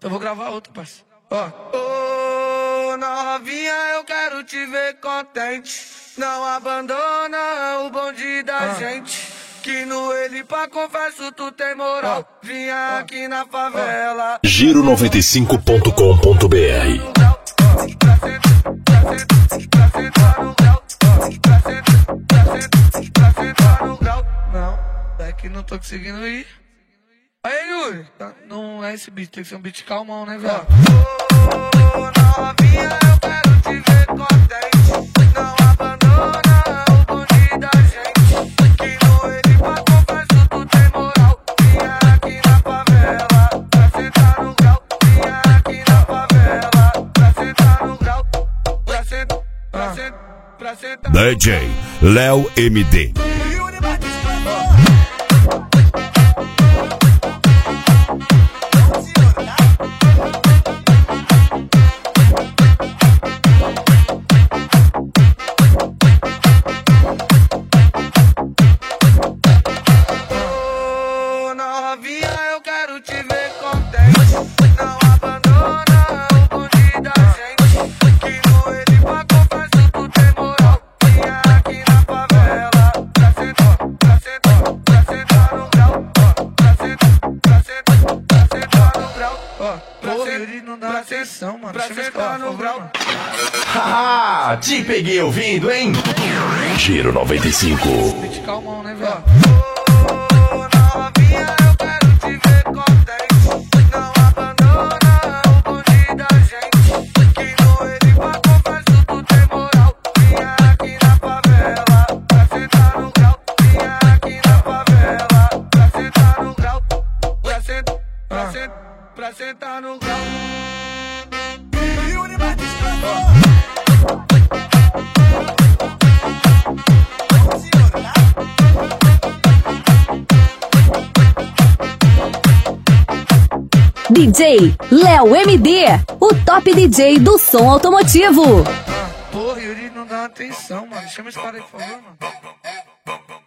Eu vou gravar outra, parceiro. Ó. Ô, novinha, eu quero te ver contente. Não abandona o bonde da gente. Que no ele pra confesso tu tem moral. Vinha aqui na favela. Giro95.com.br. Não, é que não tô conseguindo ir. Aí, Yuri, não é esse beat, tem que ser um beat calmão, né, velho? Ô, novinha, eu quero te ver contente. Não abandona o bonde da gente. Que no ele pra confesso tu tem moral. Vinha aqui na favela, pra sentar no grau. Vinha aqui na favela, pra sentar no grau. Pra sentar. DJ Léo MD. Eu quero te ver contente. Não abandona o bonde da gente. Que no ele pra confesso tu tem moral. Vinha aqui na favela, pra sentar no grau. Pra sentar no grau. Porra, ele não dá atenção, mano. Pra sentar no grau. Haha, te peguei ouvindo, hein? Giro 95. Beat calmão, né, velho? Novinha, eu quero te ver contente. Não abandona o bonde da gente. Que no ele pra confesso tu tem moral. Vinha aqui na favela, pra sentar no grau. Vinha aqui na favela, pra sentar no grau. Pra sentar no grau. DJ Léo MD, o top DJ do som automotivo. Porra, Yuri não dá atenção, mano. Chama esse cara aí, por favor, mano.